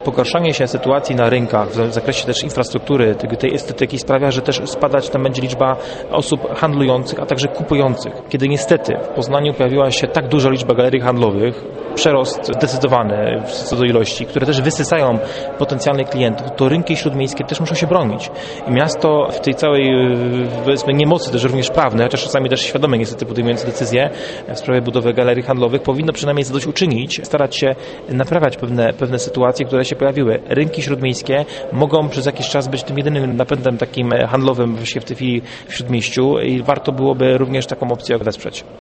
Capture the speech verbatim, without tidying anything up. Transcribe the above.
Pogarszanie się sytuacji na rynkach w zakresie też infrastruktury, tej estetyki sprawia, że też spadać tam będzie liczba osób handlujących, a także kupujących. Kiedy niestety w Poznaniu pojawiła się tak duża liczba galerii handlowych, przerost zdecydowany co do ilości, które też wysysają potencjalnych klientów, to rynki śródmiejskie też muszą się bronić. I miasto w tej całej, powiedzmy, niemocy też również prawnej, chociaż czasami też świadome niestety podejmując decyzje w sprawie budowy galerii handlowych, powinno przynajmniej zadośćuczynić, starać się naprawiać pewne, pewne sytuacje, które się pojawiły. Rynki śródmiejskie mogą przez jakiś czas być tym jedynym napędem takim handlowym w tej chwili w Śródmieściu i warto byłoby również taką opcję wesprzeć.